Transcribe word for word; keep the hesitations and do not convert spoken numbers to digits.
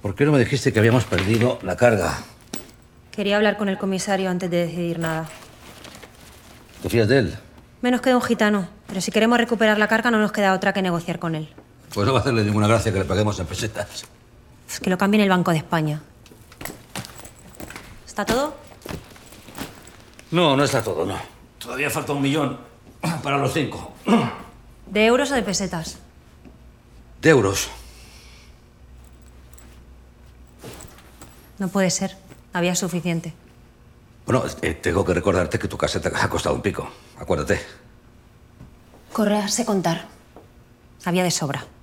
¿Por qué no me dijiste que habíamos perdido la carga? Quería hablar con el comisario antes de decidir nada. ¿Te fías de él? Menos queda un gitano, pero si queremos recuperar la carga no nos queda otra que negociar con él. Pues no va a hacerle ninguna gracia que le paguemos en pesetas. Es que lo cambie en el Banco de España. ¿Está todo? No, no está todo, no. Todavía falta un millón para los cinco. ¿De euros o de pesetas? De euros. No puede ser. Había suficiente. Bueno, eh, tengo que recordarte que tu casa te ha costado un pico. Acuérdate. Correa, sé contar. Había de sobra.